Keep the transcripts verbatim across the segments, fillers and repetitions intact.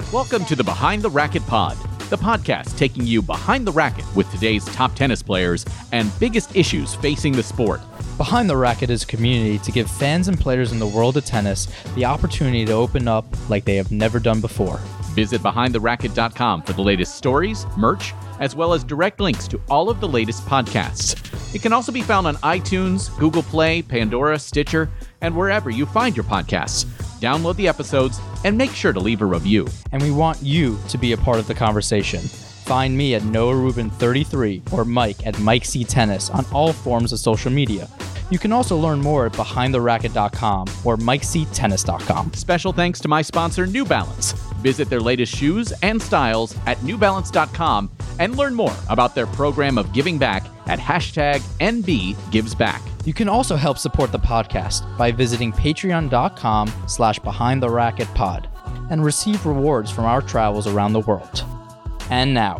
Welcome to the Behind the Racket Pod, the podcast taking you behind the racket with today's top tennis players and biggest issues facing the sport. Behind the Racket is a community to give fans and players in the world of tennis the opportunity to open up like they have never done before. Visit behind the racket dot com for the latest stories, merch, as well as direct links to all of the latest podcasts. It can also be found on iTunes, Google Play, Pandora, Stitcher, and wherever you find your podcasts. Download the episodes and make sure to leave a review. And we want you to be a part of the conversation. Find me at Noah Rubin thirty-three or Mike at Mike C Tennis on all forms of social media. You can also learn more at behind the racket dot com or mike c tennis dot com. Special thanks to my sponsor, New Balance. Visit their latest shoes and styles at new balance dot com and learn more about their program of giving back at hashtag N B Gives Back. You can also help support the podcast by visiting patreon dot com slash behind the racket pod and receive rewards from our travels around the world. And now,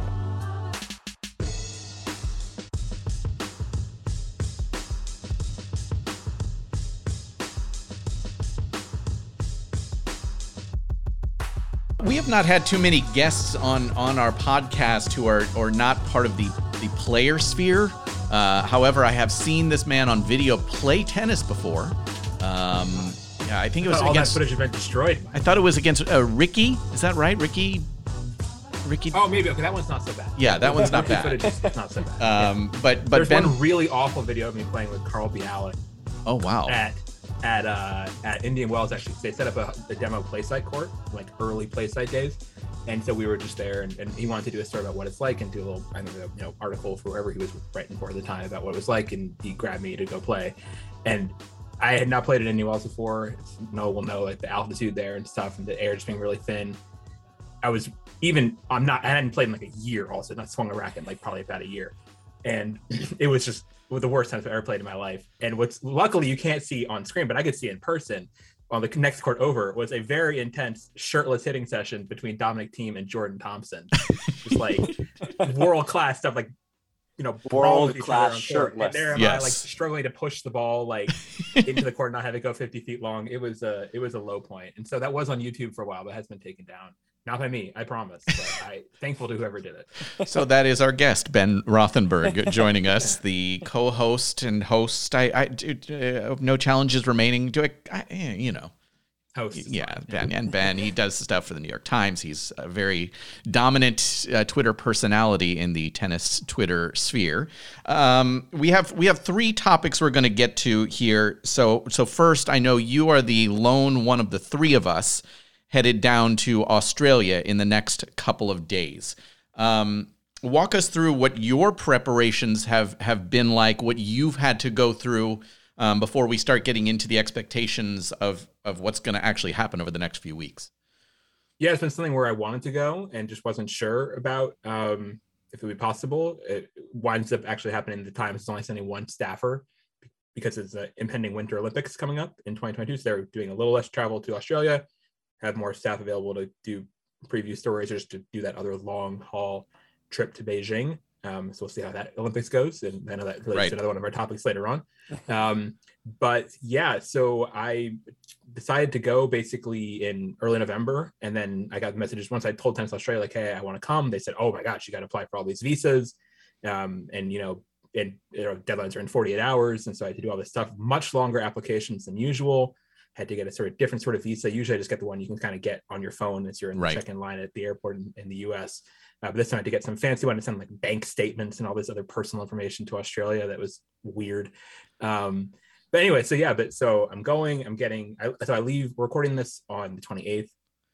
we have not had too many guests on, on our podcast who are or not part of the, the player sphere. Uh, however, I have seen this man on video play tennis before. Um, yeah, I think it was all against. that footage has been destroyed. I thought it was against uh, Ricky. Is that right, Ricky? Ricky. Oh, maybe. Okay, that one's not so bad. Yeah, that one's not bad. Footage is not so bad. Um, but but There's Ben. one really awful video of me playing with Carl Bialik Oh wow. at at uh, at Indian Wells. Actually, they set up a, a demo play site court, like early play site days. And so we were just there, and, and he wanted to do a story about what it's like and do a little, I don't know, you know, article for whoever he was writing for at the time about what it was like, and he grabbed me to go play. And I had not played at Indian Wells before. No one will know like the altitude there and stuff, and the air just being really thin. I was even, I'm not, I hadn't played in like a year also, not swung a racket in like probably about a year. And it was just the worst time I've ever played in my life. And what's, luckily you can't see on screen, but I could see in person. On the next court over was a very intense shirtless hitting session between Dominic Thiem and Jordan Thompson. Just like world class stuff, like, you know, world class shirtless. And there am yes. I like struggling to push the ball like into the court, not have it go fifty feet long. It was a it was a low point. And so that was on YouTube for a while, but has been taken down. Not by me, I promise. But I thankful to whoever did it. So that is our guest, Ben Rothenberg, joining us, the co-host and host. I, I do, uh, no challenges remaining. Do I, I you know, Host. yeah, Ben and Ben. He does stuff for the New York Times. He's a very dominant uh, Twitter personality in the tennis Twitter sphere. Um, we have we have three topics we're going to get to here. So so first, I know you are the lone one of the three of us headed down to Australia in the next couple of days. Um, walk us through what your preparations have, have been like, what you've had to go through um, before we start getting into the expectations of, of what's going to actually happen over the next few weeks. Yeah, it's been something where I wanted to go and just wasn't sure about um, if it would be possible. It winds up actually happening at the time. It's only sending one staffer because it's an impending Winter Olympics coming up in twenty twenty-two. So they're doing a little less travel to Australia, have more staff available to do preview stories or just to do that other long haul trip to Beijing. Um, so we'll see how that Olympics goes. And I know that relates right. to another one of our topics later on. Um, but yeah, so I decided to go basically in early November. And then I got messages once I told Tennis Australia, like, hey, I want to come. They said, oh my gosh, you got to apply for all these visas. Um, and, you know, and you know, deadlines are in forty-eight hours. And so I had to do all this stuff, much longer applications than usual. Had to get a sort of different sort of visa. Usually I just get the one you can kind of get on your phone as you're in the right. check-in line at the airport in, in the U S. Uh, but this time I had to get some fancy one to send like bank statements and all this other personal information to Australia. That was weird. Um, but anyway, so yeah, but so I'm going, I'm getting, I, so I leave, we're recording this on the twenty-eighth.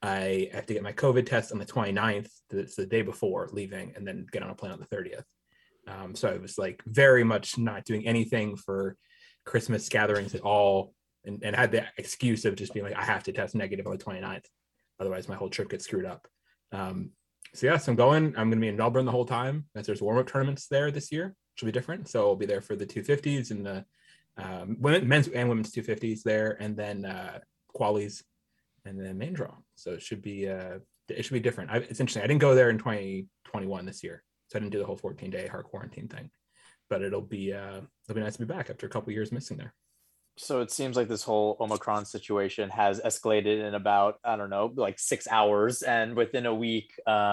I have to get my COVID test on the twenty-ninth. It's the day before leaving, and then get on a plane on the thirtieth. Um, so I was like very much not doing anything for Christmas gatherings at all. And, and had the excuse of just being like, I have to test negative on the twenty-ninth. Otherwise, my whole trip gets screwed up. Um, so, yes, I'm going. I'm going to be in Melbourne the whole time. As there's warm-up tournaments there this year, which will be different. So I'll be there for the two fifties and the um, women, men's and women's two fifties there, and then uh, qualies, and then main draw. So it should be uh, it should be different. I, it's interesting. I didn't go there in twenty twenty-one this year, so I didn't do the whole fourteen-day hard quarantine thing. But it'll be uh, it'll be nice to be back after a couple of years missing there. So it seems like this whole Omicron situation has escalated in about, I don't know, like six hours. And within a week,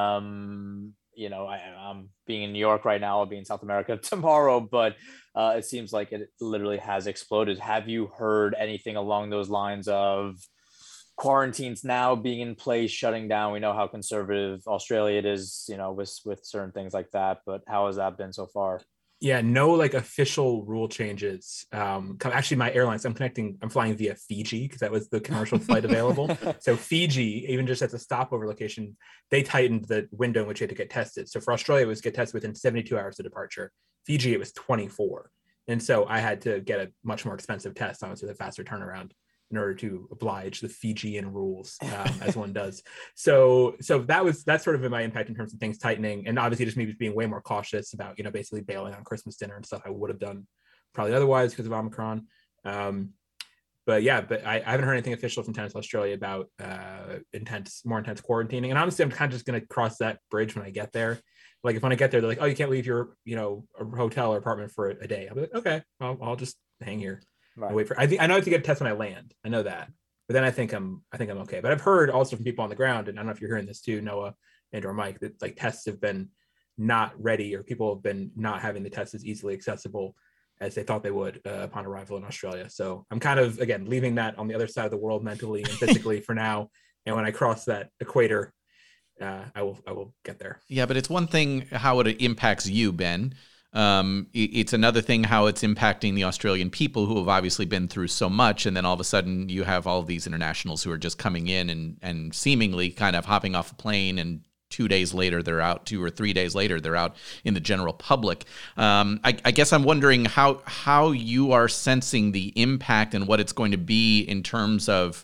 um, you know, I, I'm being in New York right now, I'll be in South America tomorrow, but uh, it seems like it literally has exploded. Have you heard anything along those lines of quarantines now being in place, shutting down? We know how conservative Australia it is, you know, with, with certain things like that, but how has that been so far? Yeah, no like official rule changes. Um, actually, my airlines, I'm connecting, I'm flying via Fiji because that was the commercial flight available. So Fiji, even just at the stopover location, they tightened the window in which you had to get tested. So for Australia, it was get tested within seventy-two hours of departure. Fiji, it was twenty-four. And so I had to get a much more expensive test, honestly, with a faster turnaround in order to oblige the Fijian rules, um, as one does. So, so that was, that's sort of been my impact in terms of things tightening. And obviously just me just being way more cautious about, you know, basically bailing on Christmas dinner and stuff I would have done probably otherwise because of Omicron. Um, but yeah, but I, I haven't heard anything official from Tennis Australia about uh, intense, more intense quarantining. And honestly, I'm kind of just going to cross that bridge when I get there. Like if when I get there, they're like, oh, you can't leave your, you know, a hotel or apartment for a day. I'll be like, okay, I'll, I'll just hang here. Right. Wait for. I think I know I have to get a test when I land. I know that, but then I think I'm. I think I'm okay. But I've heard also from people on the ground, and I don't know if you're hearing this too, Noah and or Mike, that like tests have been not ready, or people have been not having the tests as easily accessible as they thought they would uh, upon arrival in Australia. So I'm kind of again leaving that on the other side of the world mentally and physically for now. And when I cross that equator, uh, I will. I will get there. Yeah, but it's one thing how it impacts you, Ben. Um, it's another thing how it's impacting the Australian people who have obviously been through so much, and then all of a sudden you have all of these internationals who are just coming in and and seemingly kind of hopping off a plane, and two days later they're out, two or three days later they're out in the general public. Um, I, I guess I'm wondering how how you are sensing the impact and what it's going to be in terms of,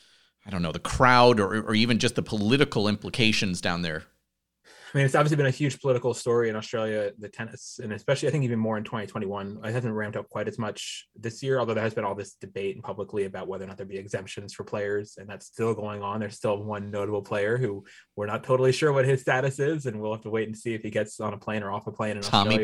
I don't know, the crowd or or even just the political implications down there. I mean, it's obviously been a huge political story in Australia, the tennis, and especially I think even more in twenty twenty-one. It hasn't ramped up quite as much this year, although there has been all this debate publicly about whether or not there'd be exemptions for players, and that's still going on. There's still one notable player who we're not totally sure what his status is, and we'll have to wait and see if he gets on a plane or off a plane in Tommy Australia.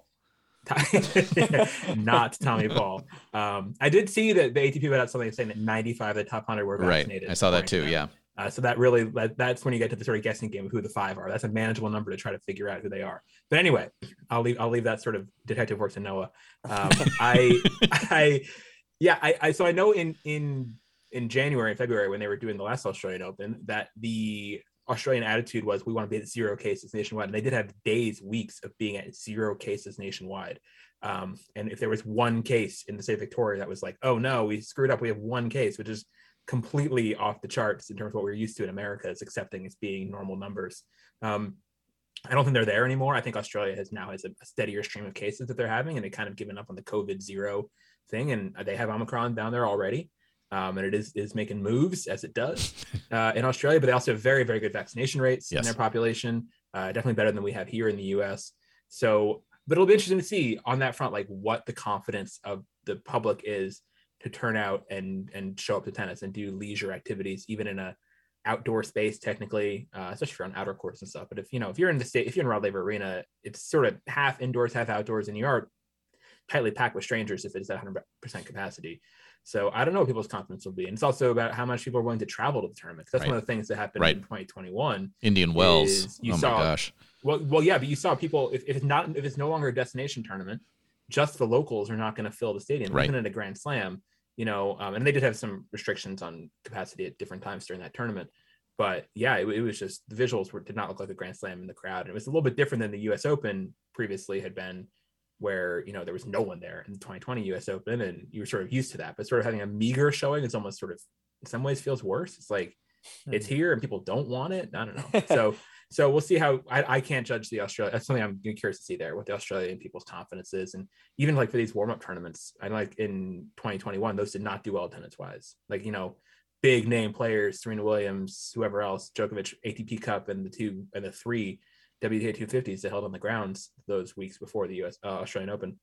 Paul. Not Tommy Paul. Um, I did see that the A T P put out something saying that ninety-five of the top one hundred were vaccinated. Right, I saw that too, yeah. Uh, so that really, that, that's when you get to the sort of guessing game of who the five are. That's a manageable number to try to figure out who they are. But anyway, I'll leave, I'll leave that sort of detective work to Noah. Um, I, I, yeah, I, I, so I know in, in, in January and February, when they were doing the last Australian Open, that the Australian attitude was, we want to be at zero cases nationwide. And they did have days, weeks of being at zero cases nationwide. Um, and if there was one case in the state of Victoria, that was like, oh no, we screwed up. We have one case, which is completely off the charts in terms of what we're used to in America is accepting as being normal numbers. Um, I don't think they're there anymore. I think Australia has now has a, a steadier stream of cases that they're having, and they kind of given up on the COVID zero thing. And they have Omicron down there already. Um, and it is, is making moves as it does uh, in Australia, but they also have very, very good vaccination rates yes. in their population. Uh, definitely better than we have here in the U S. So, but it'll be interesting to see on that front, like what the confidence of the public is to turn out and and show up to tennis and do leisure activities, even in a outdoor space, technically, uh, especially if you're on outer courts and stuff. But if you know if you're in the state, if you're in Rod Laver Arena, it's sort of half indoors, half outdoors, and you are tightly packed with strangers if it's at one hundred percent capacity. So I don't know what people's confidence will be, and it's also about how much people are willing to travel to the tournament. That's right. One of the things that happened right. in twenty twenty-one. Indian Wells. You oh saw, my gosh. Well, well, yeah, but you saw people. If, if it's not, if it's no longer a destination tournament, just the locals are not going to fill the stadium, right. even at a Grand Slam. You know, um, and they did have some restrictions on capacity at different times during that tournament. But yeah, it, it was just the visuals were, did not look like a Grand Slam in the crowd. And it was a little bit different than the U S Open previously had been, where, you know, there was no one there in the twenty twenty U S Open, and you were sort of used to that. But sort of having a meager showing is almost sort of, in some ways, feels worse. It's like it's here and people don't want it. I don't know. So so we'll see how I, I can't judge the Australia. That's something I'm curious to see there, what the Australian people's confidence is. And even like for these warm-up tournaments, I like in twenty twenty-one, those did not do well tennis wise. Like, you know, big name players, Serena Williams, whoever else, Djokovic, A T P Cup, and the two and the three W T A two fifties that held on the grounds those weeks before the U S uh, Australian Open.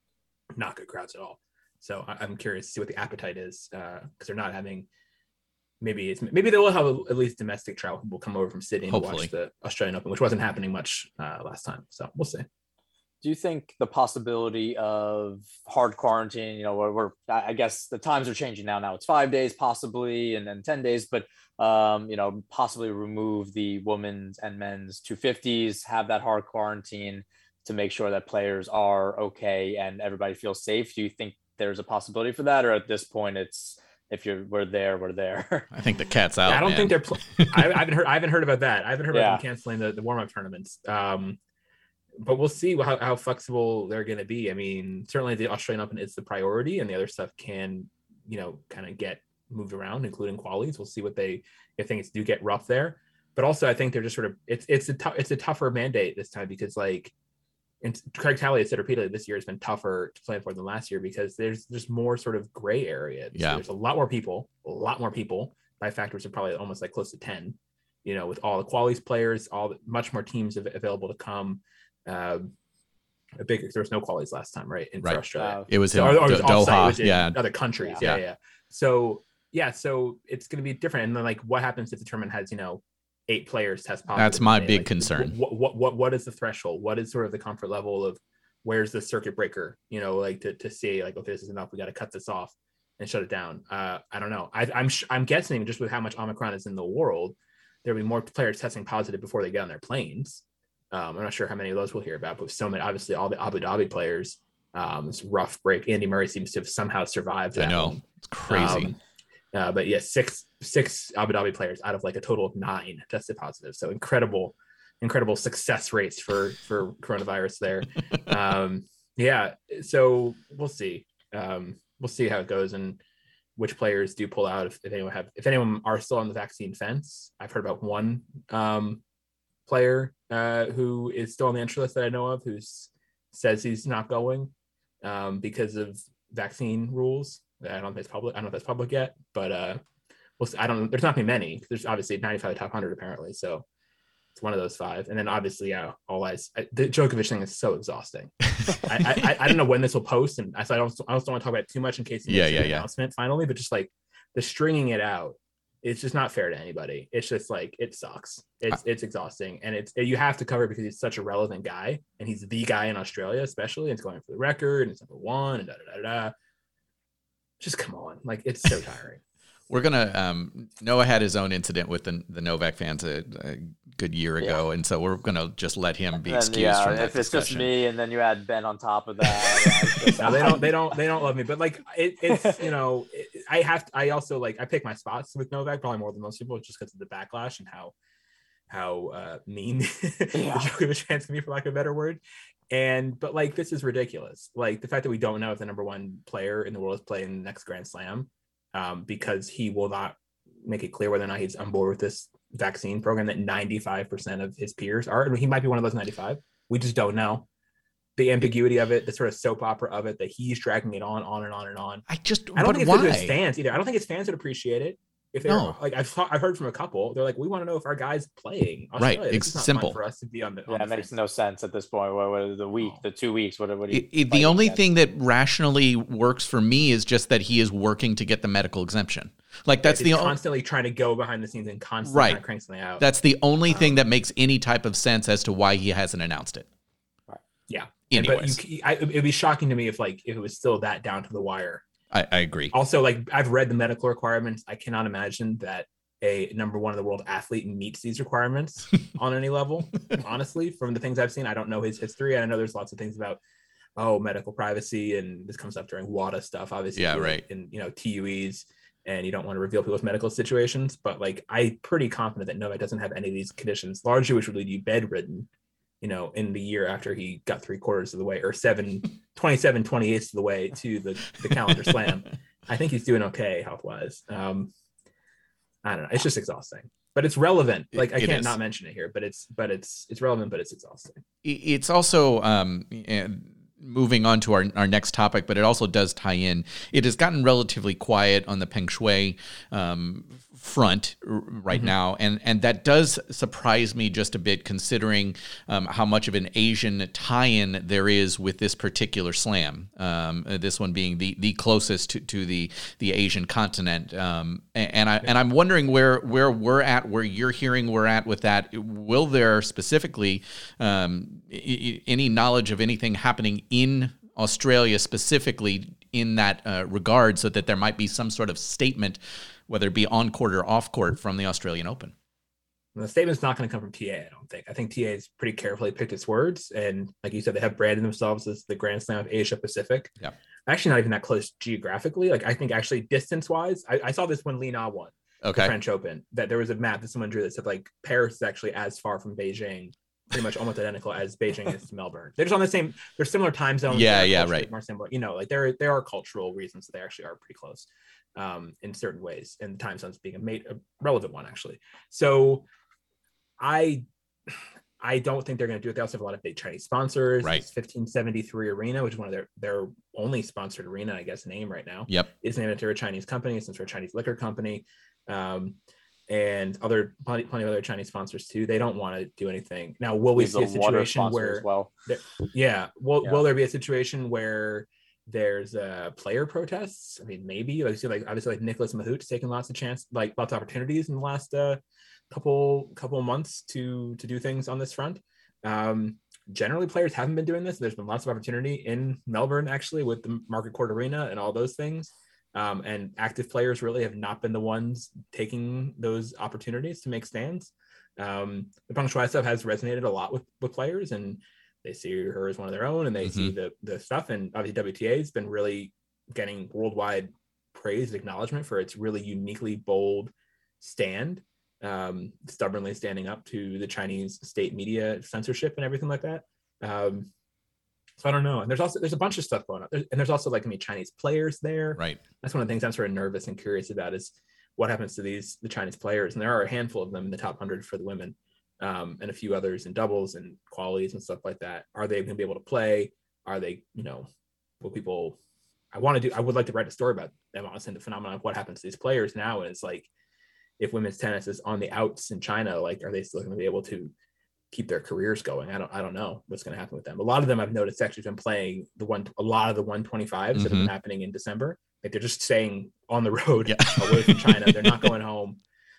Not good crowds at all. So I, I'm curious to see what the appetite is, because uh, they're not having. Maybe it's maybe they will have at least domestic travel. People come over from Sydney to watch the Australian Open, which wasn't happening much uh, last time. So we'll see. do you think the possibility of hard quarantine, you know, where we're, I guess the times are changing now, now it's five days possibly, and then ten days, but, um, you know, possibly remove the women's and men's two fifties, have that hard quarantine to make sure that players are okay and everybody feels safe. Do you think there's a possibility for that? Or at this point, it's, if you're, we're there, we're there. I think the cat's out. Yeah, I don't man. think they're, pl- I, I haven't heard, I haven't heard about that. I haven't heard about Yeah. them canceling the, the warm-up tournaments. Um, but we'll see how, how flexible they're going to be. I mean, certainly the Australian Open is the priority, and the other stuff can, you know, kind of get moved around, including qualies. We'll see what they, if things do get rough there. But also, I think they're just sort of, it's it's a tough, it's a tougher mandate this time because, like, and Craig Talley has said repeatedly, this year has been tougher to plan for than last year because there's there's more sort of gray area. Yeah. So there's a lot more people, a lot more people by factors of probably almost like close to ten. You know, with all the qualies players, all the, much more teams av- available to come. Uh, a big there was no qualies last time, right? In Right. for Australia, It was so, in or, or it was Do- offsite, Doha. which in Yeah. other countries. Yeah. Yeah, yeah. So yeah, so it's going to be different. And then, like, what happens if the tournament has, you know, eight players test positive? That's my Like, big concern. What, what what what is the threshold? What is sort of the comfort level of where's the circuit breaker? You know, like to to say like, okay, this is enough. We got to cut this off and shut it down. Uh, I don't know. I, I'm sh- I'm guessing just with how much Omicron is in the world, there'll be more players testing positive before they get on their planes. Um, I'm not sure how many of those we'll hear about, but so many, obviously all the Abu Dhabi players, um, it's a rough break. Andy Murray seems to have somehow survived. I that know. one. It's crazy. Um, uh, but yeah, six six Abu Dhabi players out of like a total of nine tested positive. So incredible, incredible success rates for for coronavirus there. um, yeah, so we'll see. Um, we'll see how it goes and which players do pull out. If, if anyone have, if anyone are still on the vaccine fence, I've heard about one um, player uh, who is still on the entry list that I know of, who says he's not going um, because of vaccine rules. I don't think it's public. I don't know if that's public yet, but uh, we'll see. I don't. There's not gonna be many. There's obviously ninety-five top one hundred apparently, so it's one of those five. And then obviously, yeah, all eyes. I, the Djokovic thing is so exhausting. I, I I don't know when this will post, and I so I don't I also don't want to talk about it too much in case he Yeah, makes yeah, the yeah. announcement finally. But just like the stringing it out, it's just not fair to anybody. It's just like it sucks. It's it's exhausting, and it's you have to cover it because he's such a relevant guy, and he's the guy in Australia, especially. And it's going for the record, and it's number one, and da da da da. Just come on, like it's so tiring. We're gonna. Um, Noah had his own incident with the the Novak fans a, a good year ago, yeah. and so we're gonna just let him be then, excused yeah, from that if it's discussion. just me, and then you add Ben on top of that. No, they don't. They don't. They don't love me. But like, it, it's you know, it, I have. To, I also like. I pick my spots with Novak probably more than most people, just because of the backlash and how how uh, mean Yeah. the Djokovic fans can be, for lack of a better word. And but like, this is ridiculous. Like the fact that we don't know if the number one player in the world is playing the next Grand Slam, um, because he will not make it clear whether or not he's on board with this vaccine program that ninety-five percent of his peers are. I mean, he might be one of those ninety-five. We just don't know. The ambiguity of it, the sort of soap opera of it, that he's dragging it on, on and on and on. I just. I don't but think it's why? good to his fans either. I don't think his fans would appreciate it. If they're No. like, I've I've heard from a couple, they're like, we want to know if our guy's playing. Right, Australia. it's This is not simple. fun for us to be on the. Yeah, on it the makes fence. no sense at this point. What, what the week, the two weeks, what, what do you? It- it- the fighting only against? thing that rationally works for me is just that he is working to get the medical exemption. Like that's He's the only. constantly trying to go behind the scenes and constantly Right. trying to crank something out. That's the only Um, thing that makes any type of sense as to why he hasn't announced it. yeah. And, but Anyways, you, I, it'd be shocking to me if like if it was still that down to the wire. I, I agree. Also, like I've read the medical requirements. I cannot imagine that a number one in the world athlete meets these requirements on any level. Honestly, from the things I've seen, I don't know his history. And I know there's lots of things about, oh, medical privacy. And this comes up during WADA stuff, obviously. Yeah, like, right. And, you know, T U Es, and you don't want to reveal people's medical situations. But like, I'm pretty confident that Novak doesn't have any of these conditions, largely which would lead you bedridden, you know, in the year after he got three quarters of the way, or seven, twenty-seven, twenty-eighths of the way to the, the calendar slam. I think he's doing okay health-wise. Um, I don't know. It's just exhausting, but it's relevant. Like I It can't is. not mention it here, but it's but it's it's relevant, but it's exhausting. It's also um, and moving on to our, our next topic, but it also does tie in. It has gotten relatively quiet on the Peng Shui um, front r- right mm-hmm. now, and and that does surprise me just a bit, considering um, how much of an Asian tie-in there is with this particular slam. Um, this one being the the closest to, to the the Asian continent, um, and, and I and I'm wondering where where we're at, where you're hearing we're at with that. Will there specifically um, I- any knowledge of anything happening in Australia specifically in that uh, regard, so that there might be some sort of statement, whether it be on court or off court, from the Australian Open? The statement's not going to come from T A, I don't think. I think T A has pretty carefully picked its words. And like you said, they have branded themselves as the Grand Slam of Asia Pacific. Yeah. Actually, not even that close geographically. Like, I think actually distance-wise, I, I saw this when Li Na won okay. the French Open, that there was a map that someone drew that said, like, Paris is actually as far from Beijing, pretty much almost identical as Beijing is to Melbourne. They're just on the same, they're similar time zones. Yeah, yeah, right. More similar, you know, like there, there are cultural reasons that they actually are pretty close um, in certain ways, and the time zones being a, mate, a relevant one, actually. So I, I don't think they're going to do it. They also have a lot of big Chinese sponsors. Right. It's fifteen seventy-three Arena, which is one of their, their only sponsored arena, I guess, name right now. Yep. Is named after a Chinese company, since we're a Chinese liquor company. Um, and other plenty, plenty of other Chinese sponsors too. They don't want to do anything. Now, will we see a situation where, well. there, yeah, will yeah. will there be a situation where there's uh, player protests? I mean, maybe. Like, see, like obviously, like Nicholas Mahut's taken lots of chance, like lots of opportunities in the last uh, couple couple of months to to do things on this front. Um, generally, players haven't been doing this. There's been lots of opportunity in Melbourne, actually, with the Market Court Arena and all those things. Um, and active players really have not been the ones taking those opportunities to make stands. Um, the Peng Shuai stuff has resonated a lot with, with players, and they see her as one of their own, and they mm-hmm. see the the stuff. And obviously W T A has been really getting worldwide praise and acknowledgement for its really uniquely bold stand, um, stubbornly standing up to the Chinese state media censorship and everything like that. Um, So I don't know. And there's also, there's a bunch of stuff going on. There's, and there's also like, I mean, Chinese players there. Right. That's one of the things I'm sort of nervous and curious about, is what happens to these, the Chinese players. And there are a handful of them in the top one hundred for the women, um, and a few others in doubles and qualities and stuff like that. Are they going to be able to play? Are they, you know, will people, I want to do, I would like to write a story about them, honestly, the phenomenon of what happens to these players now. And it's like, if women's tennis is on the outs in China, like, are they still going to be able to keep their careers going? I don't I don't know what's going to happen with them. A lot of them I've noticed actually been playing the one a lot of the one twenty-fives mm-hmm. that have been happening in December. Like, they're just staying on the road yeah. away from China. They're not going home,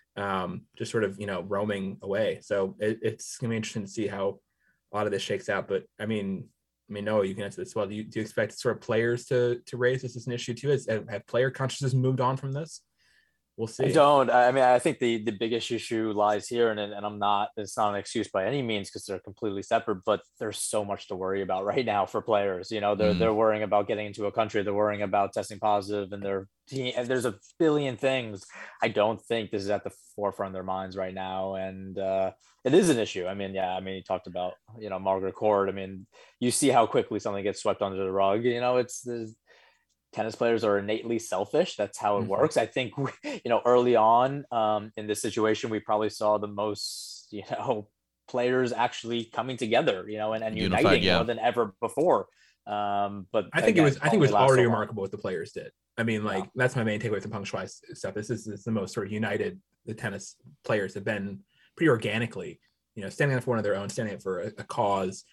um, just sort of, you know, roaming away. So it, it's gonna be interesting to see how a lot of this shakes out. But I mean, I mean, Noah, you can answer this well. Do you, do you expect sort of players to to raise this as an issue too? Has, have player consciousness moved on from this? We'll see. I don't. I mean, I think the the biggest issue lies here, and and I'm not. It's not an excuse by any means, because they're completely separate. But there's so much to worry about right now for players. You know, they're mm. they're worrying about getting into a country. They're worrying about testing positive, and they're and there's a billion things. I don't think this is at the forefront of their minds right now, and uh, it is an issue. I mean, yeah. I mean, you talked about, you know, Margaret Court. I mean, you see how quickly something gets swept under the rug. You know, it's there's. Tennis players are innately selfish. That's how it mm-hmm. works. I think, we, you know, early on um, in this situation, we probably saw the most, you know, players actually coming together, you know, and, and Unified, uniting yeah. more than ever before. Um, but I think again, it was, I think it was already so remarkable what the players did. I mean, like, yeah. that's my main takeaway from Peng Shuai stuff. This is, this is the most sort of united the tennis players have been pretty organically, you know, standing up for one of their own, standing up for a, a cause,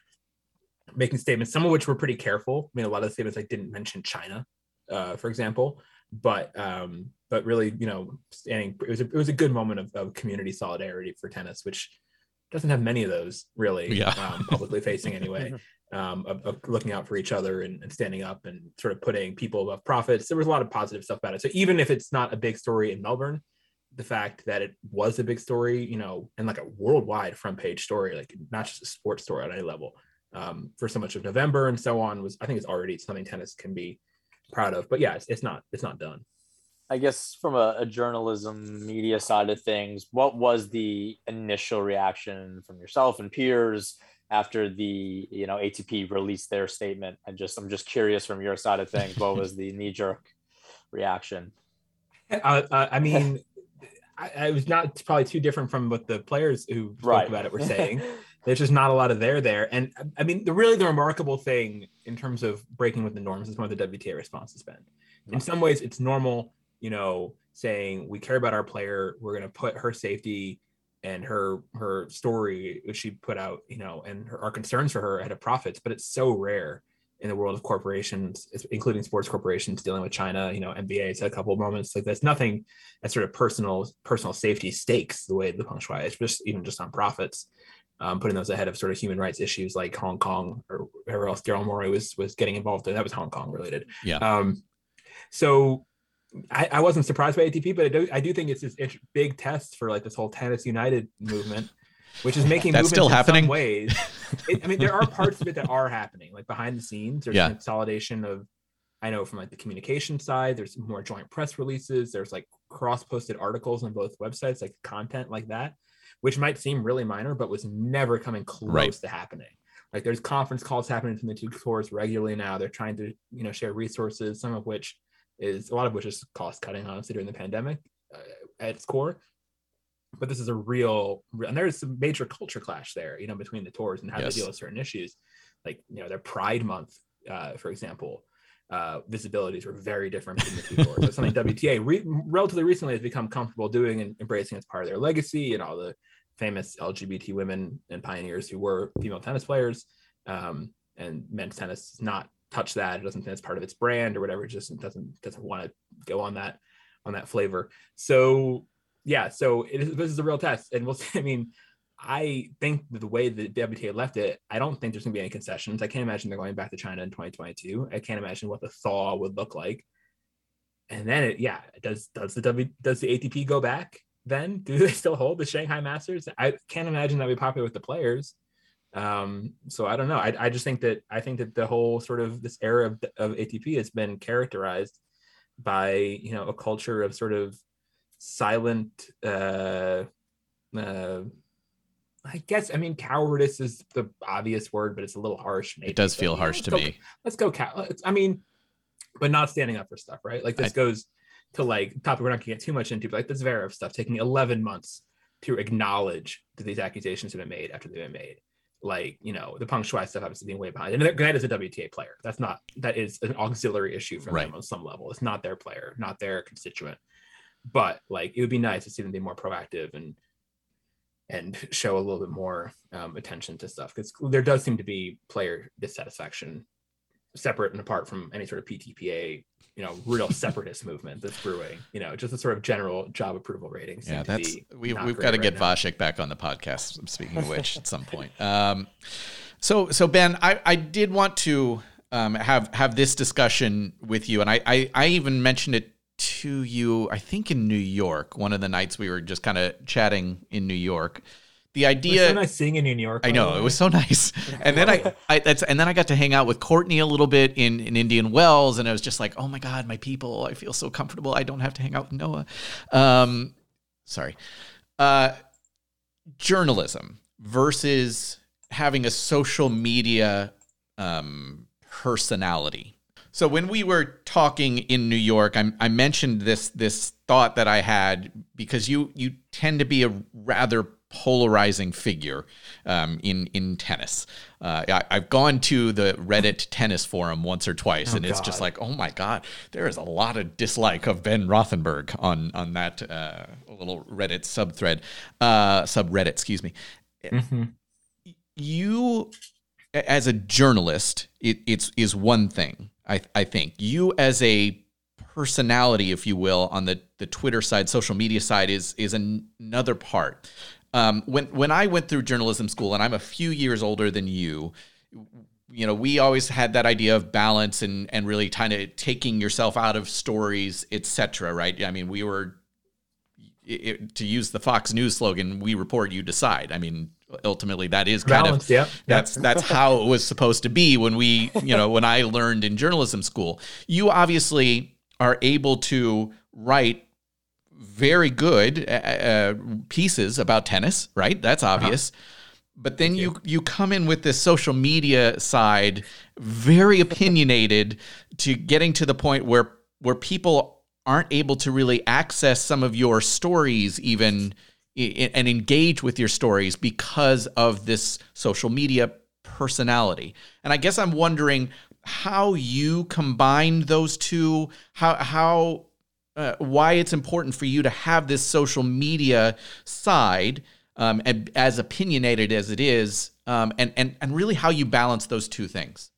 making statements, some of which were pretty careful. I mean, a lot of the statements like didn't mention China. Uh, for example, but um, but really, you know, standing, it was a, it was a good moment of, of community solidarity for tennis, which doesn't have many of those really, yeah. um, publicly facing anyway, um, of, of looking out for each other and, and standing up and sort of putting people above profits. There was a lot of positive stuff about it. So even if it's not a big story in Melbourne, the fact that it was a big story, you know, and like a worldwide front page story, like not just a sports story at any level, um, for so much of November and so on, was, I think, it's already something tennis can be proud of. But yeah, it's, it's not it's not done. I guess from a, a journalism media side of things, what was the initial reaction from yourself and peers after the, you know, A T P released their statement? And just I'm just curious from your side of things, what was the knee-jerk reaction? Uh, uh, I mean, I, I was not probably too different from what the players who spoke Right. about it were saying. There's just not a lot of there there. And I mean, the really the remarkable thing in terms of breaking with the norms is what the W T A response has been. In some ways, it's normal, you know, saying we care about our player. We're going to put her safety and her her story, which she put out, you know, and her, our concerns for her ahead of profits. But it's so rare in the world of corporations, including sports corporations dealing with China. You know, N B A has had a couple of moments like there's nothing at sort of personal personal safety stakes the way the Peng Shuai is, just even just on profits. Um, putting those ahead of sort of human rights issues like Hong Kong or wherever else Daryl Morey was was getting involved in. That was Hong Kong related. Yeah. Um, so I, I wasn't surprised by A T P, but I do, I do think it's this big test for like this whole Tennis United movement, which is making That's still in happening. Some ways. It, I mean, there are parts of it that are happening, like behind the scenes. There's Yeah. consolidation of, I know from like the communication side, there's more joint press releases. There's like cross-posted articles on both websites, like content like that, which might seem really minor, but was never coming close Right. to happening. Like there's conference calls happening from the two tours regularly now. They're trying to, you know, share resources, some of which is a lot of which is cost cutting, honestly, during the pandemic uh, at its core. But this is a real, and there's some major culture clash there, you know, between the tours and how Yes. they deal with certain issues. Like, you know, their Pride Month, uh, for example, uh, visibilities were very different between the two tours. That's something W T A re- relatively recently has become comfortable doing and embracing as part of their legacy, and all the famous L G B T women and pioneers who were female tennis players. Um, and men's tennis does not touch that. It doesn't think it's part of its brand or whatever. It just doesn't doesn't want to go on that on that flavor. So yeah, so it is, this is a real test, and we'll see. I mean, I think that the way the W T A left it, I don't think there's going to be any concessions. I can't imagine they're going back to China in twenty twenty-two. I can't imagine what the thaw would look like. And then it, yeah, does does the W does the A T P go back? Then do they still hold the Shanghai Masters? I can't imagine that'd be popular with the players. Um, so I don't know. I, I just think that I think that the whole sort of this era of, of A T P has been characterized by, you know, a culture of sort of silent. Uh, uh, I guess I mean cowardice is the obvious word, but it's a little harsh. Maybe. It does But, feel you know, harsh let's to go- me. Let's go cow. I mean, but not standing up for stuff, right? Like this I- goes to like topic we're not gonna get too much into, but like this Zverev stuff taking eleven months to acknowledge that these accusations have been made after they've been made. Like, you know, the Peng Shuai stuff obviously being way behind. And that, that is a W T A player. That's not, that is an auxiliary issue for Right. them on some level. It's not their player, not their constituent. But like, it would be nice to see them be more proactive and and show a little bit more um, attention to stuff, because there does seem to be player dissatisfaction separate and apart from any sort of P T P A, you know, real separatist movement that's brewing, you know, just a sort of general job approval rating. Yeah, that's we, not we've great got to right get now. Vasek back on the podcast. Speaking of which, at some point. Um, so so Ben, I, I did want to um, have have this discussion with you, and I, I I even mentioned it to you, I think in New York, one of the nights we were just kind of chatting in New York. The It was idea, so nice seeing in New York. I by know the it way. was so nice, and then I, I that's and then I got to hang out with Courtney a little bit in, in Indian Wells, and I was just like, oh my god, my people! I feel so comfortable. I don't have to hang out with Noah. Um, sorry, uh, journalism versus having a social media um, personality. So when we were talking in New York, I, I mentioned this this thought that I had, because you you tend to be a rather polarizing figure um, in in tennis. Uh, I, I've gone to the Reddit tennis forum once or twice, Oh, and it's just God. like, oh my god, there is a lot of dislike of Ben Rothenberg on on that uh, little Reddit subthread, uh, subreddit, excuse me. Mhm. You, as a journalist, it, it's is one thing. I I think you as a personality, if you will, on the, the Twitter side, social media side, is is an, another part. Um, when when I went through journalism school, and I'm a few years older than you, you know, we always had that idea of balance and and really kind of taking yourself out of stories, et cetera. Right? I mean, we were, it, to use the Fox News slogan, "We report, you decide." I mean, ultimately, that is kind Balance, of yeah. that's that's how it was supposed to be when we, you know, when I learned in journalism school. You obviously are able to write very good uh, pieces about tennis, right? That's obvious. Uh-huh. But then you. you you come in with this social media side, very opinionated, to getting to the point where where people aren't able to really access some of your stories even i- and engage with your stories because of this social media personality. And I guess I'm wondering how you combine those two, how, how, uh, why it's important for you to have this social media side, um, and as opinionated as it is, um, and, and, and really how you balance those two things.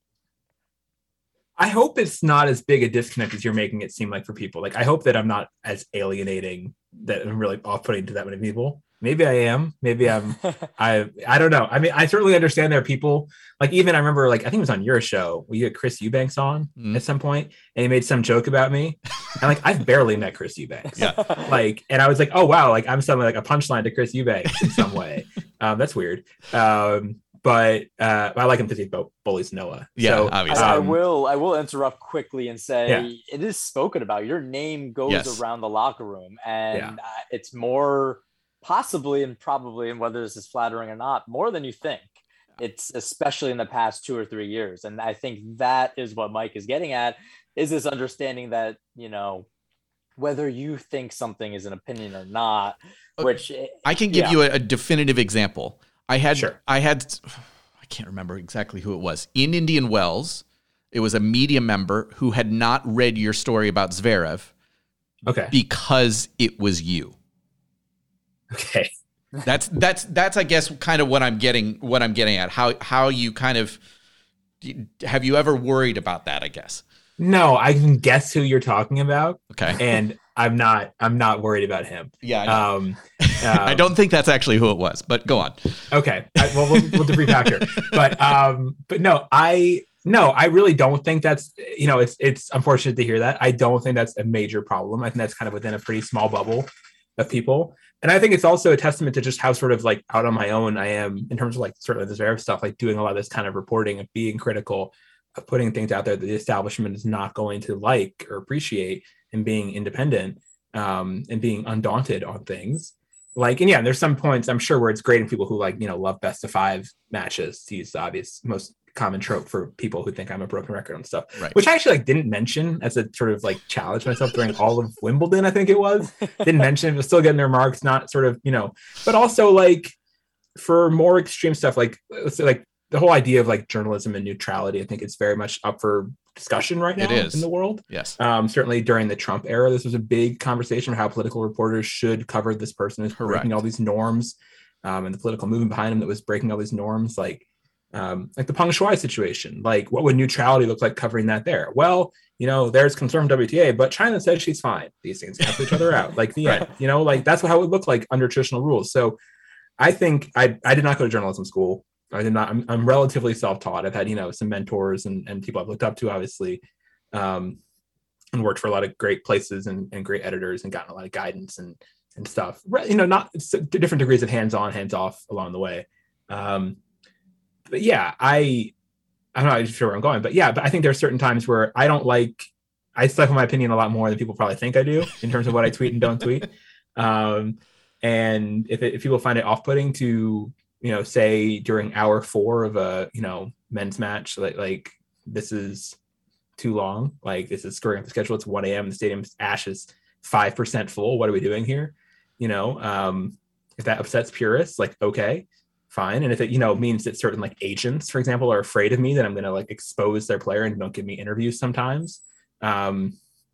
I hope it's not as big a disconnect as you're making it seem like for people. Like, I hope that I'm not as alienating, that I'm really off-putting to that many people. Maybe I am. Maybe I'm. I. I don't know. I mean, I certainly understand there are people. Like, even I remember, like, I think it was on your show. We had Chris Eubanks on mm. at some point, and he made some joke about me. And like, I've barely met Chris Eubanks. Yeah. Like, and I was like, oh wow, like I'm something like a punchline to Chris Eubanks in some way. um, that's weird. Um, but uh, I like him because he bullies Noah. Yeah, so, obviously. I, I um, will. I will interrupt quickly and say Yeah. it is spoken about. Your name goes Yes. around the locker room, and Yeah. uh, it's more possibly and probably, and whether this is flattering or not, more than you think. It's especially in the past two or three years, and I think that is what Mike is getting at: is this understanding that, you know, whether you think something is an opinion or not. Which I can give yeah. you a, a definitive example. I had, Sure. I had, I can't remember exactly who it was in Indian Wells. It was a media member who had not read your story about Zverev Okay. because it was you. Okay. That's that's that's I guess kind of what I'm getting what I'm getting at. How how you kind of have you ever worried about that, I guess? No, I can guess who you're talking about. Okay. And I'm not I'm not worried about him. Yeah, I know. Um, I don't think that's actually who it was, but go on. Okay. I, well, we'll, we'll refactor. But um, but no, I no, I really don't think that's, you know, it's it's unfortunate to hear that. I don't think that's a major problem. I think that's kind of within a pretty small bubble of people. And I think it's also a testament to just how sort of like out on my own I am in terms of like sort of this Zverev stuff, like doing a lot of this kind of reporting, of being critical, of putting things out there that the establishment is not going to like or appreciate, and being independent, um, and being undaunted on things. Like, and yeah, there's some points I'm sure where it's great in people who like, you know, love best of five matches, to use the obvious most common trope for people who think I'm a broken record and stuff, Right. which I actually like didn't mention as a sort of like challenge myself during all of Wimbledon. I think it was, didn't mention it, was still getting their marks, not sort of, you know, but also like for more extreme stuff, like, let's say like the whole idea of like journalism and neutrality, I think it's very much up for discussion right now It is. in the world. Yes. Um, certainly during the Trump era, this was a big conversation of how political reporters should cover this person who's Correct. breaking all these norms, um, and the political movement behind him that was breaking all these norms, like um, like the Peng Shuai situation. Like, what would neutrality look like covering that there? Well, you know, there's concern from W T A, but China says she's fine. These things cancel each other out. Like the Right. end, you know, like that's how it would look like under traditional rules. So I think I, I did not go to journalism school. I did not, I'm, I'm relatively self-taught. I've had, you know, some mentors and, and people I've looked up to, obviously, um, and worked for a lot of great places and, and great editors and gotten a lot of guidance and, and stuff, you know, not different degrees of hands-on, hands-off along the way. Um, but yeah, I, I'm not sure where I'm going, but yeah, but I think there are certain times where I don't like, I stifle my opinion a lot more than people probably think I do in terms of what I tweet and don't tweet. Um, and if, it, if people find it off-putting to, you know, say during hour four of a, you know, men's match, like, like this is too long, like this is screwing up the schedule. It's one a.m. The stadium's ash is five percent full. What are we doing here? You know, um, if that upsets purists, like, okay, fine. And if it, you know, means that certain like agents, for example, are afraid of me, that I'm going to like expose their player and don't give me interviews sometimes. Um,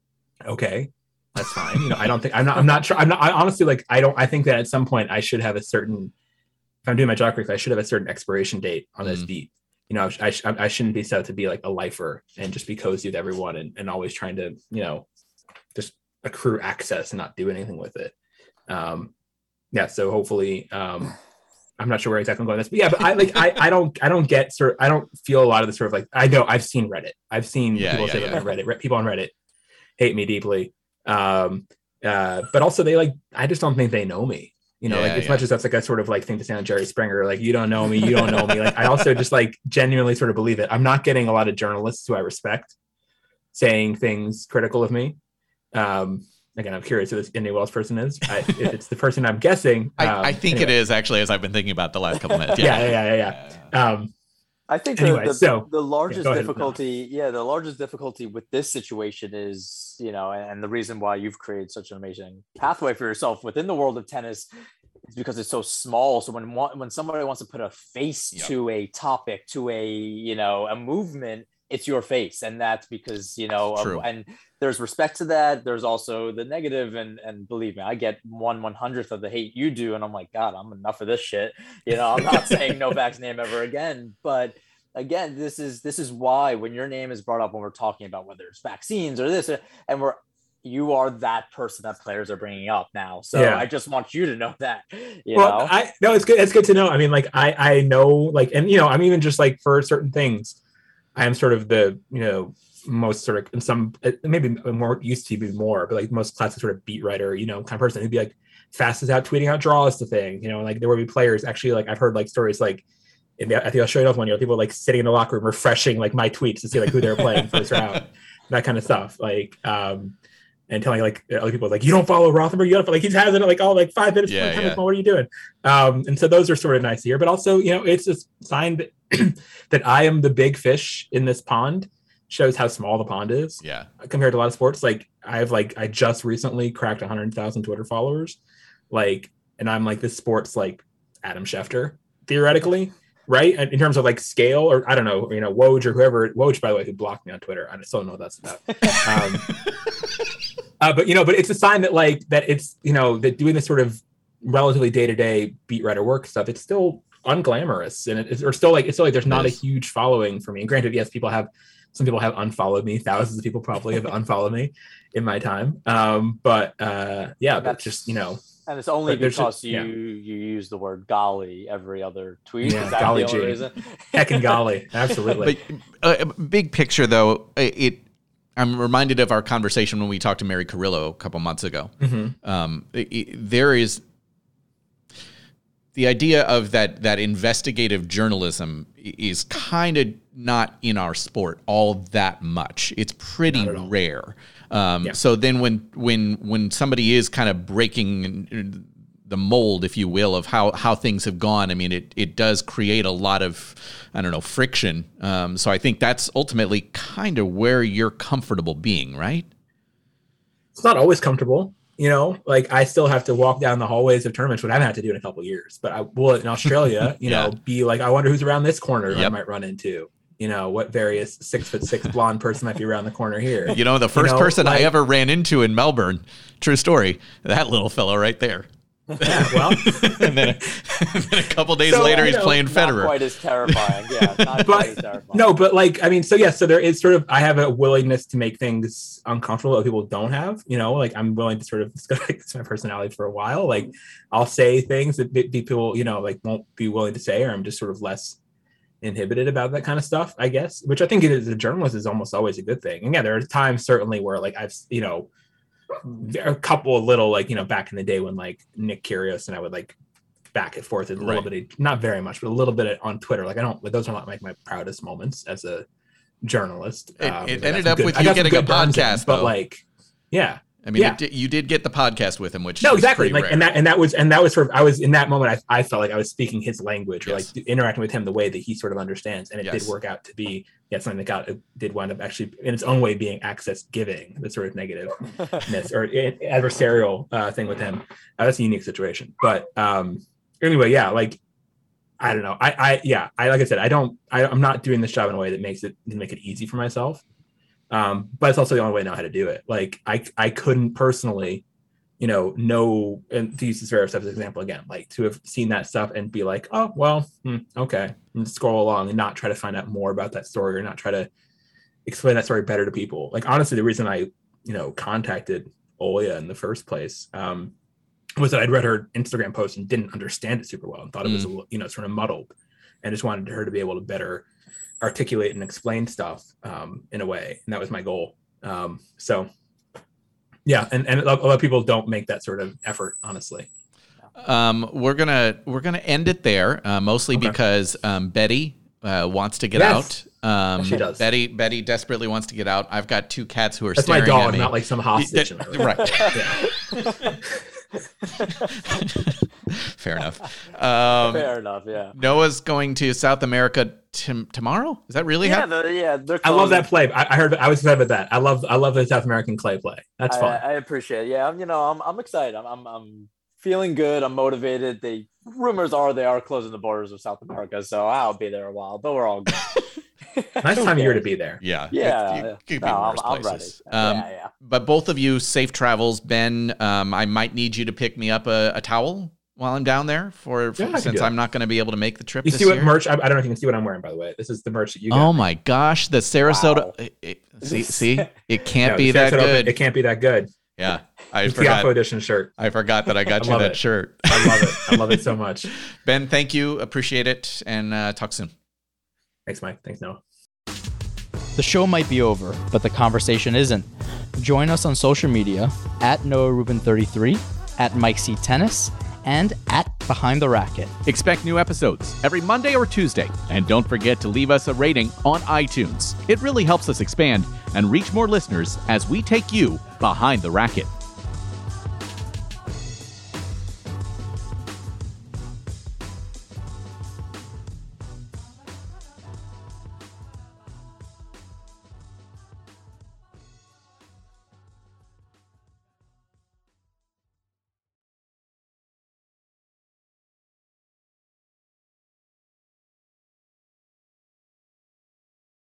okay, that's fine. You know, I don't think I'm not, I'm not sure. I'm not, I honestly, like, I don't, I think that at some point I should have a certain, if I'm doing my job correctly, I should have a certain expiration date on this Mm. beat. You know, I, sh- I shouldn't be set up to be like a lifer and just be cozy with everyone and, and always trying to, you know, just accrue access and not do anything with it. Um, yeah. So hopefully, um, I'm not sure where exactly I'm going with this, but yeah, but I like, I, I don't, I don't get sort of, I don't feel a lot of the sort of like, I know I've seen Reddit. I've seen Yeah, people yeah, say yeah. that on Reddit, Re- people on Reddit hate me deeply. Um, uh, but also they like, I just don't think they know me. You know, Yeah, like as yeah. much as that's like a sort of like thing to say on Jerry Springer, like, you don't know me, you don't know me. Like, I also just like genuinely sort of believe it. I'm not getting a lot of journalists who I respect saying things critical of me. Um, again, I'm curious who this Indian Wells person is. I, if it's the person I'm guessing, I, um, I think anyway. it is actually, as I've been thinking about the last couple minutes. Yeah, yeah, yeah, yeah. yeah. Um, I think Anyway, the, the, so- the largest go ahead, difficulty, yeah, the largest difficulty with this situation is, you know, and the reason why you've created such an amazing pathway for yourself within the world of tennis is because it's so small. So when one- when somebody wants to put a face Yep. to a topic, to a, you know, a movement, it's your face. And that's because, you know, True. um, and there's respect to that. There's also the negative, and and believe me, I get one one hundredth of the hate you do, and I'm like, God, I'm enough of this shit. You know, I'm not saying Novak's name ever again, but again, this is this is why when your name is brought up when we're talking about whether it's vaccines or this, and we're you are that person that players are bringing up now. So Yeah. I just want you to know that. You well, know, I no, it's good. It's good to know. I mean, like I I know like, and you know, I'm even just like for certain things, I am sort of the you know most sort of in some maybe more used to be more, but like most classic sort of beat writer, you know, kind of person who'd be like fastest out tweeting out draws to thing, you know, like there would be players actually like I've heard like stories like in the, at the Australian Open one year, people like sitting in the locker room refreshing like my tweets to see like who they were playing first round, that kind of stuff. Like, um, and telling like other people like, you don't follow Rothenberg, you don't like he's has it like all like five minutes. Yeah, before yeah. What are you doing? Um, and so those are sort of nice to hear, but also, you know, it's a sign that, that I am the big fish in this pond. Shows how small the pond is Yeah. compared to a lot of sports. Like I've like, I just recently cracked a hundred thousand Twitter followers. Like, and I'm like, this sport's like Adam Schefter theoretically. Right. In terms of like scale, or I don't know, you know, Woj or whoever, Woj, by the way, who blocked me on Twitter. I still don't know what that's about. Um, uh, but, you know, but it's a sign that like that it's, you know, that doing this sort of relatively day to day beat writer work stuff, it's still unglamorous. And it's or still like, it's still like there's not a huge following for me. And granted, yes, people have, some people have unfollowed me. Thousands of people probably have unfollowed me in my time. Um, but uh, yeah, but That's- just, you know, and it's only but there's because just- you yeah. you use the word golly every other tweet. Yeah, Is that golly the only gee. reason? heckin' golly. Absolutely. But uh, big picture, though, it I'm reminded of our conversation when we talked to Mary Carrillo a couple months ago. Mm-hmm. Um, it, it- there is the idea of that that investigative journalism is kind of not in our sport all that much. It's pretty Not at all. rare. Um, Yeah. So then when when when somebody is kind of breaking the mold, if you will, of how, how things have gone, I mean, it, it does create a lot of, I don't know, friction. Um, so I think that's ultimately kind of where you're comfortable being, right? It's not always comfortable, you know, like I still have to walk down the hallways of tournaments, which I haven't had to do in a couple of years, but I will in Australia, you Yeah. know, be like, I wonder who's around this corner I Yep. might run into, you know, what various six foot six blonde person might be around the corner here. You know, the first know, person like- I ever ran into in Melbourne, true story, that little fellow right there. Yeah, well, and, then, and then a couple days So, later, you he's know, playing Not Federer. quite as terrifying. Yeah, not But- quite as terrifying. no, but like, I mean, so yeah, so there is sort of, I have a willingness to make things uncomfortable that people don't have, you know, like I'm willing to sort of, it's my personality for a while. Like I'll say things that be- people, you know, like won't be willing to say, or I'm just sort of less inhibited about that kind of stuff, I guess, which I think it is, a journalist is almost always a good thing. And yeah, there are times certainly where like I've, you know, there are a couple of little, like, you know, back in the day when like Nick Kyrgios and I would like back and forth a little Right. bit, not very much, but a little bit on Twitter. Like I don't, those are not like my proudest moments as a journalist. It- Um, it I got ended some up good- with I you got some getting a good burns in, podcast, but though. like, yeah, I mean, Yeah. it, di- you did get the podcast with him, which no, is exactly. pretty Like, rare. and that, and that was, and that was sort of, I was in that moment, I, I felt like I was speaking his language or Yes. like interacting with him the way that he sort of understands. And it Yes. did work out to be, yeah, something that got, it did wind up actually in its own way being access giving, the sort of negativeness or adversarial uh, thing with him. Uh, that's a unique situation. But um, anyway, yeah, like, I don't know. I, I, yeah, I, like I said, I don't, I, I'm not doing this job in a way that makes it, make it easy for myself. Um, but it's also the only way I know how to do it. Like I, I couldn't personally, you know, know, and to use this Zverev stuff as an example again, like to have seen that stuff and be like, oh, well, hmm, okay, and scroll along and not try to find out more about that story or not try to explain that story better to people. Like, honestly, the reason I, you know, contacted Olya in the first place um, was that I'd read her Instagram post and didn't understand it super well and thought it was, a little, you know, sort of muddled and just wanted her to be able to better articulate and explain stuff um, in a way. And that was my goal. Um, so yeah. And, and a lot of people don't make that sort of effort, honestly. Um, we're gonna we're gonna end it there, uh, mostly Okay. because um, Betty uh, wants to get Yes. out. Um, She does. Betty Betty desperately wants to get out. I've got two cats who are That's my staring at dog, me. not like some hostage. That- right. Yeah. Fair enough. Um, Fair enough. Yeah. Noah's going to South America t- tomorrow. Is that really Yeah. happening? The, yeah. They're I love closing. that play. I, I heard. I was excited about that. I love. I love the South American clay play. That's I, fun. I appreciate it. Yeah. I'm, you know, I'm, I'm excited. I'm, I'm, I'm feeling good. I'm motivated. The rumors are they are closing the borders of South America, so I'll be there a while. But we're all good. Nice time of year to be there. Yeah. Yeah. It, it could be No, worse I'm, I'm ready. places. Um, yeah. Yeah. But both of you, safe travels. Ben, um, I might need you to pick me up a, a towel while I'm down there for, for Yeah, I can since do I'm not going to be able to make the trip You this see what year. merch? I, I don't know if you can see what I'm wearing. By the way, this is the merch that you got. Oh my gosh, the Sarasota. Wow. It, it, see, see, it can't No, be the that Sarasota Open, good. It can't be that good. Yeah, I It's the forgot. Alpha Edition shirt. I forgot that I got I you love that it. shirt. I love it. I love it so much. Ben, thank you. Appreciate it, and uh, talk soon. Thanks, Mike. Thanks, Noah. The show might be over, but the conversation isn't. Join us on social media at Noah Rubin thirty-three, at Mike C Tennis, and at Behind the Racket. Expect new episodes every Monday or Tuesday. And don't forget to leave us a rating on iTunes. It really helps us expand and reach more listeners as we take you behind the racket.